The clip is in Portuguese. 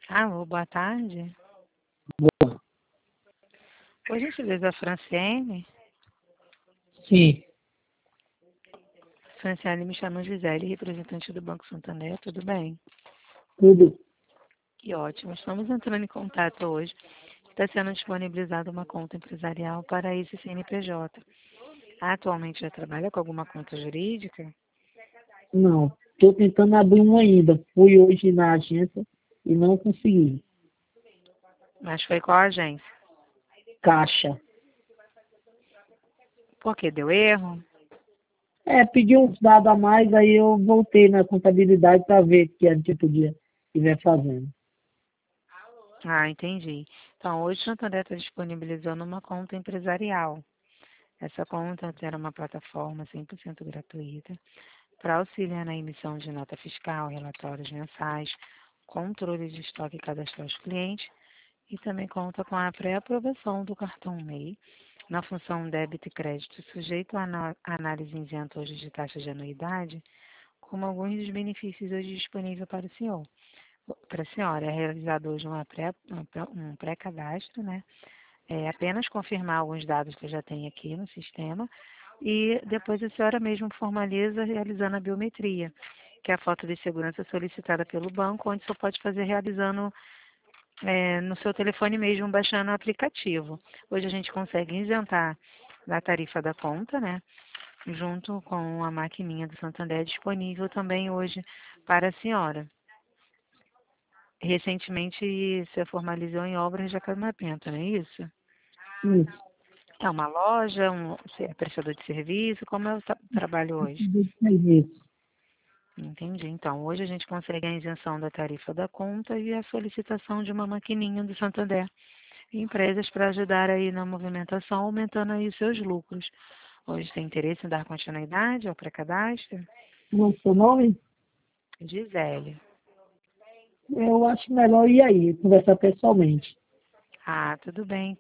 Alô, boa tarde. Boa. Por gentileza, a Franciene. Sim, Franciene, me chama Gisele, representante do Banco Santander, tudo bem? tudo. Que ótimo. Estamos entrando em contato hoje. Está sendo disponibilizada uma conta empresarial para esse CNPJ. Atualmente já trabalha com alguma conta jurídica? Não, estou tentando abrir um ainda. Fui hoje na agência e não consegui. Mas foi qual agência? Caixa. Por que deu erro? Pedi uns dados a mais, aí eu voltei na contabilidade para ver o que a gente podia estiver fazendo. Ah, entendi. Então, hoje o Santander está disponibilizando uma conta empresarial. Essa conta terá uma plataforma 100% gratuita para auxiliar na emissão de nota fiscal, relatórios mensais, controle de estoque e cadastrar os clientes e também conta com a pré-aprovação do cartão MEI na função débito e crédito sujeito à análise isenta hoje de taxa de anuidade, como alguns dos benefícios hoje disponíveis para o senhor. Para a senhora, é realizado hoje um pré-cadastro, né? É apenas confirmar alguns dados que eu já tenho aqui no sistema e depois a senhora mesmo formaliza realizando a biometria, que é a foto de segurança solicitada pelo banco, onde só pode fazer realizando no seu telefone mesmo, baixando o aplicativo. Hoje a gente consegue isentar da tarifa da conta, né? Junto com a maquininha do Santander disponível também hoje para a senhora. Recentemente você formalizou em obras de acabamento, não é isso? Isso. É uma loja, você é prestador de serviço, como é o trabalho hoje? De serviço. Entendi. Então, hoje a gente consegue a isenção da tarifa da conta e a solicitação de uma maquininha do Santander. Empresas para ajudar aí na movimentação, aumentando aí os seus lucros. Hoje tem interesse em dar continuidade ao pré-cadastro? Como é o seu nome? Gisele. Eu acho melhor ir aí, conversar pessoalmente. Ah, tudo bem.